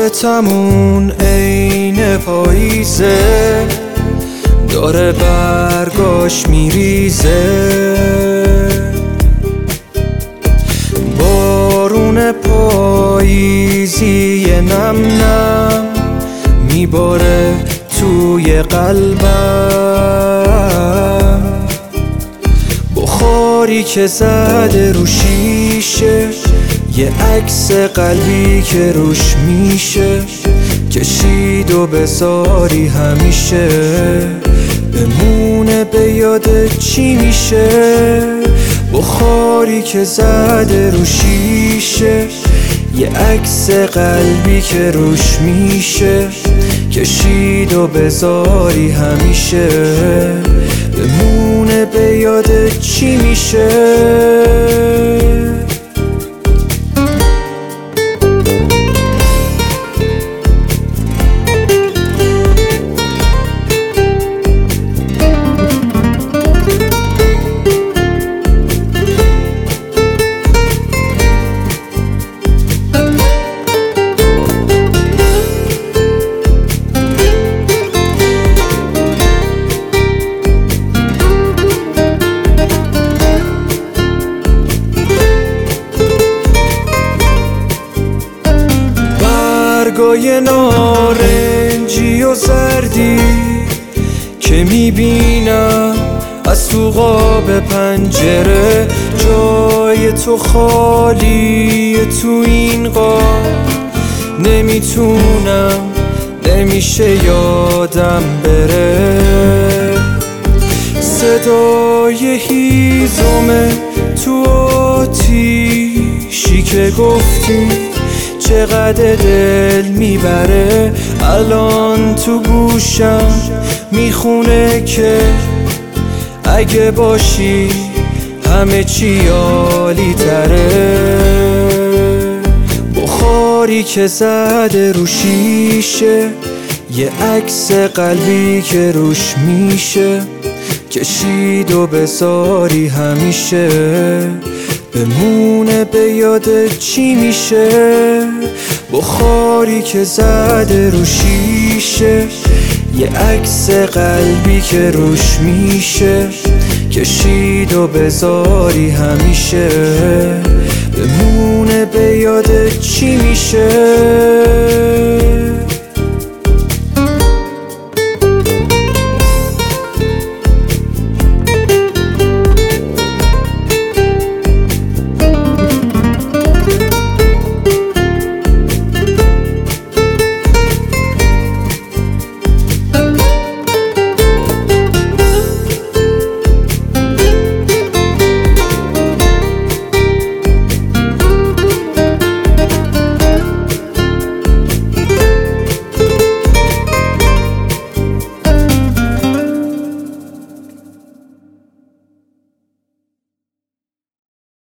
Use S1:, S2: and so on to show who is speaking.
S1: صورتمون عین پاییزه، داره برگاش میریزه. بارون پاییزی نم نم میباره توی قلبم. بخاری که زده رو شیشه، یه عکس قلبی که روش میشه. کشید و بذاری همیشه، بمونه به یاد چی میشه. بخاری که زده رو شیشه، یه عکس قلبی که روش میشه. کشید و بذاری همیشه، بمونه به یاد چی میشه. برگای نارنجی و زردی که میبینم از تو قاب پنجره. جای تو خالیه تو این قاب، نمیتونم نمیشه یادم بره. صدای هیزم تو آتیشی که گفتی چقدر دل میبره. الان تو گوشم میخونه که اگه باشی همه چی عالی تره. بخاری که زده رو شیشه، یه عکس قلبی که روش میشه. کشید و بذاری همیشه، بمونه به یاد چی میشه. بخاری که زده رو شیشه، یه عکس قلبی که روش میشه. کشید و بذاری همیشه، بمونه به یاد چی میشه.